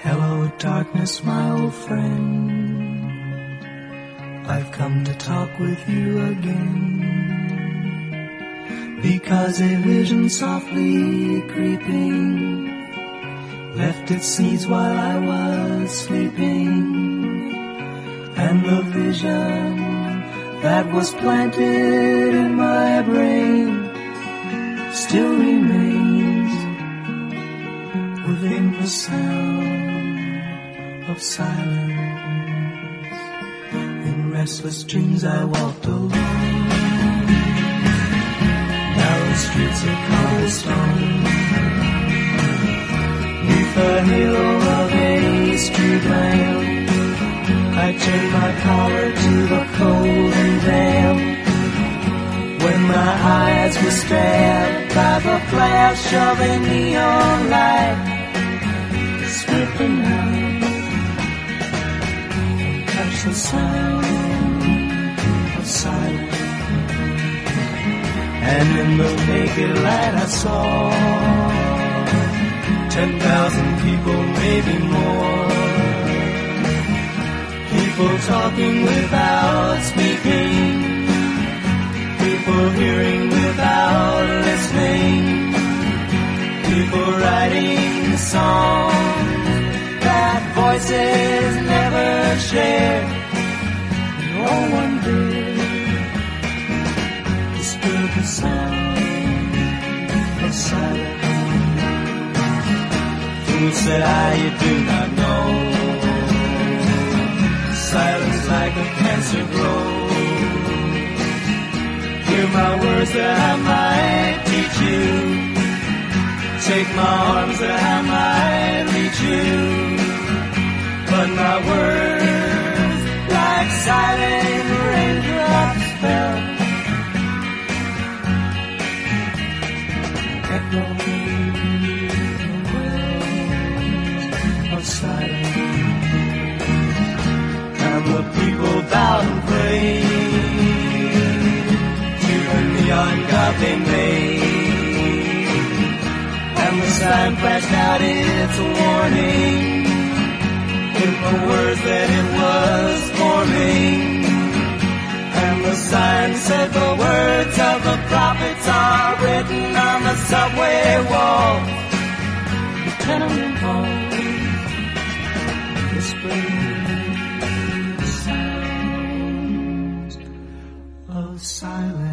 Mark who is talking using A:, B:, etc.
A: Hello, darkness, my old friend. I've come to talk with you again, because a vision softly creeping left its seeds while I was sleeping, and the vision that was planted in my brain still remains within the sound of silence. In restless dreams I walked alone, narrow streets of cobblestone, neath the halo of a street lamp. I turned my collar to the cold and damp, when my eyes were stabbed by the flash of a neon light. Split the night and touch the sound of silence, and in the naked light I saw 10,000 people, maybe more. People talking without speaking, people hearing without listening, people writing songs that voices never shared. No one did disturb the sound of silence. Fool said I, you do not know, silence like a cancer grows. Hear my words that I might teach you, take my arms that I might reach you, but my words like silent raindrops fell, echoing the wells of silence. And the people bowed and prayed to the neon god they made, and the sign flashed out its warning in the words that it was forming. And the sign said the words of the prophets are written on the subway walls, the tenement halls, whispering of silence.